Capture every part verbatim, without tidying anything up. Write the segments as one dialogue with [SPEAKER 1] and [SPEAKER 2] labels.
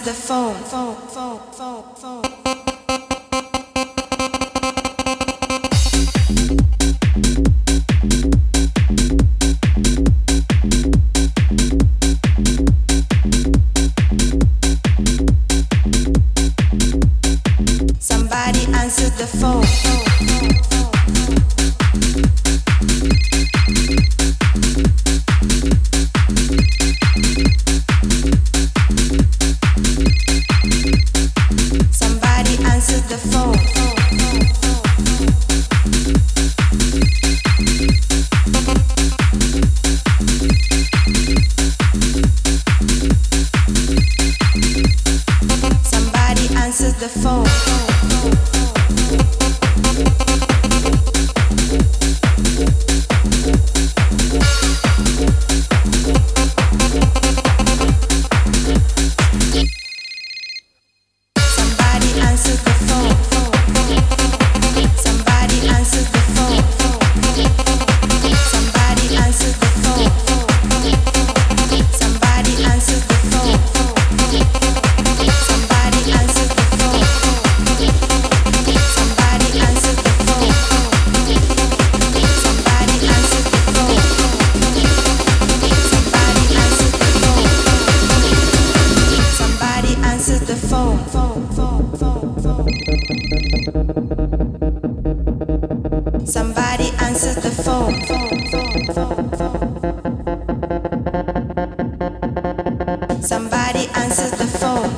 [SPEAKER 1] the phone. phone, phone, phone, phone. Somebody answered the phone. Somebody answered the phone. Somebody answered the phone. Somebody answered the phone. Somebody answered the phone.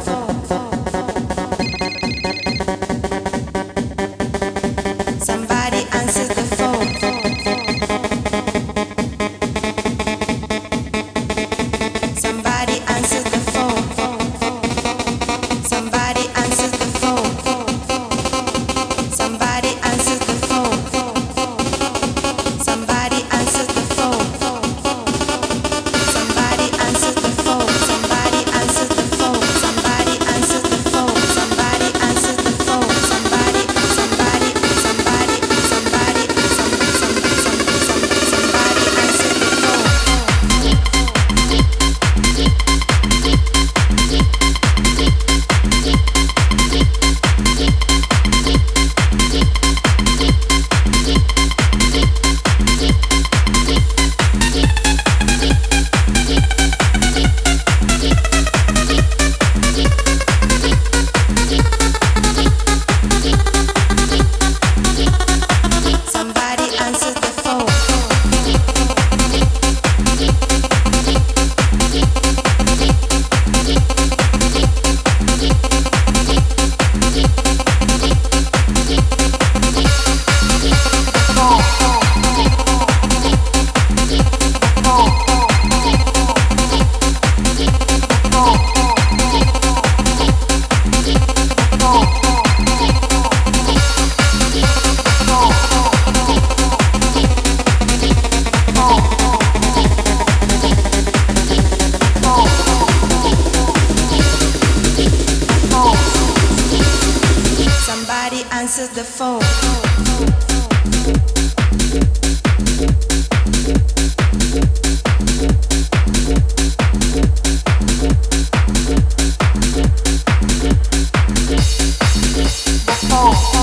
[SPEAKER 1] Somebody answered the phone. Somebody answered the phone. Somebody answered the phone. Somebody answered the phone. Somebody answered the phone. Somebody answered the phone. Somebody answered the phone. Somebody answered the phone. Somebody answered the phone. Somebody, somebody, somebody, somebody, some, some, some, some, somebody answered the phone. Somebody answered the phone. Somebody answered the phone. Oh.